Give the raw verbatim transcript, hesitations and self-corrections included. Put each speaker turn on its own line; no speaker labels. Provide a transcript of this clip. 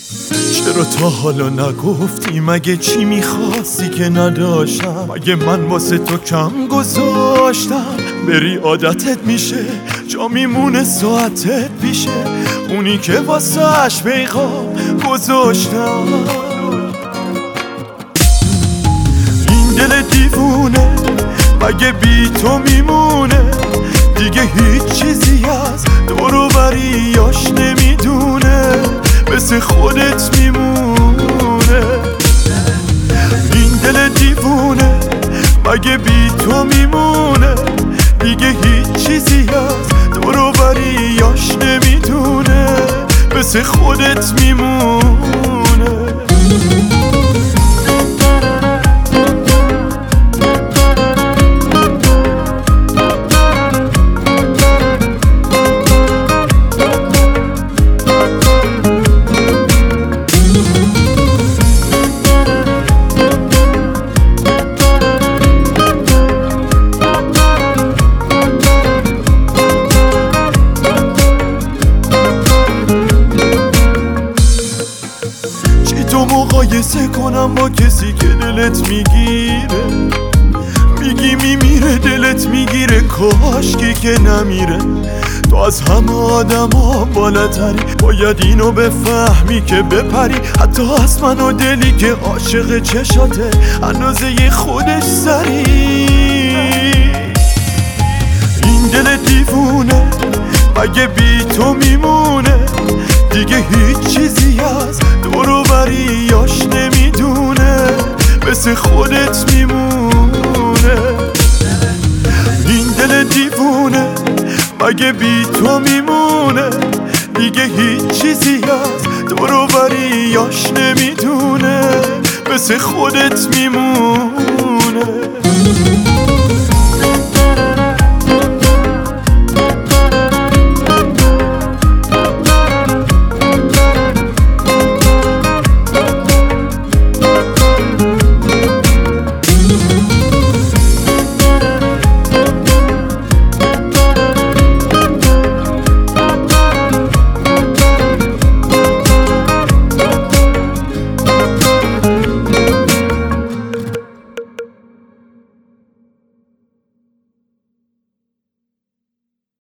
چرا تا حالا نگفتی؟ مگه چی میخواستی که نداشتم؟ مگه من واسه تو کم گذاشتم؟ بری عادتت میشه، جا میمونه ساعتت پیشه، اونی که واسه اش پیغام گذاشتم. این دل دیوونه مگه بی تو میمونه؟ دیگه هیچ چیزی از دور و بریاش نمیدونه، مثل خودت میمونه. این دل دیوونه مگه بی تو میمونه؟ دیگه هیچ چیزی از دور و بریاش نمیدونه، مثل خودت میمونه. تو مقایسه کنم با کسی که دلت میگیره، میگی میمیره دلت میگیره، کاشکی که نمیره. تو از همه آدم ها بالاتری، باید اینو بفهمی که بپری. حتی از من و دلی که عاشق چشاته، اندازه خودش سری. این دل دیوونه مگه بی تو میمونه؟ دیگه هیچ چیزی از دور و بریاش نمیدونه، مثل خودت میمونه. این دل دیوونه مگه بی تو میمونه؟ دیگه هیچ چیزی از دور و بریاش نمیدونه، مثل خودت میمونه.